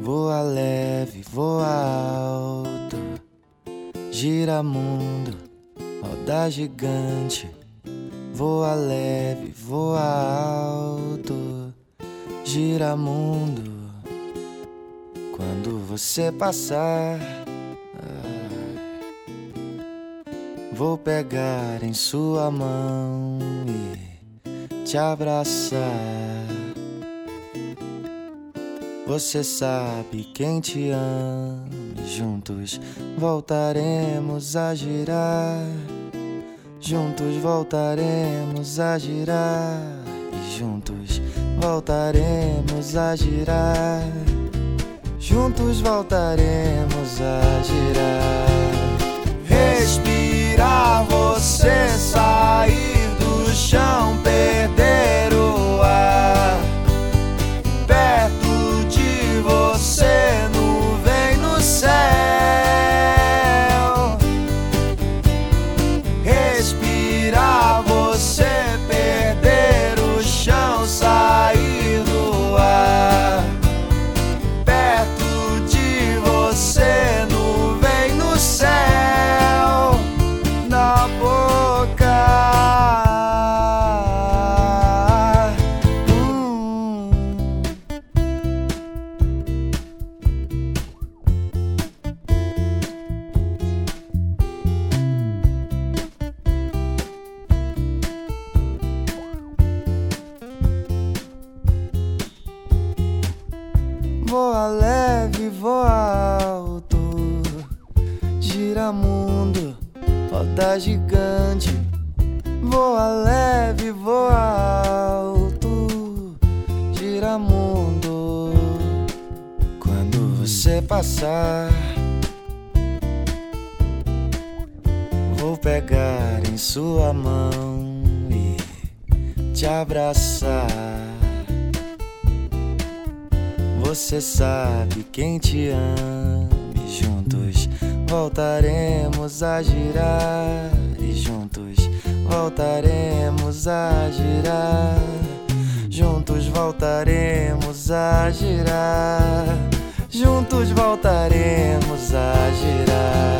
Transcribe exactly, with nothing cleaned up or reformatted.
Voa leve, voa alto, gira mundo, roda gigante. Voa leve, voa alto, gira mundo. Quando você passar, vou pegar em sua mão e te abraçar. Você sabe quem te ama, e juntos voltaremos a girar. Juntos voltaremos a girar, e juntos voltaremos a girar. Juntos voltaremos a girar. Respirar, você sair do chão, perder o ar. Perto de você, nuvem no céu. Respirar, você perder o chão, sair do ar. Perto de você, nuvem no céu, na boca. hum. Voa leve, voa alto, gira mundo, roda gigante. Voa leve, voa alto, gira mundo. Quando você passar, vou pegar em sua mão e te abraçar. Você sabe quem te ama, e juntos voltaremos a girar. E juntos voltaremos a girar. Juntos voltaremos a girar. Juntos voltaremos a girar.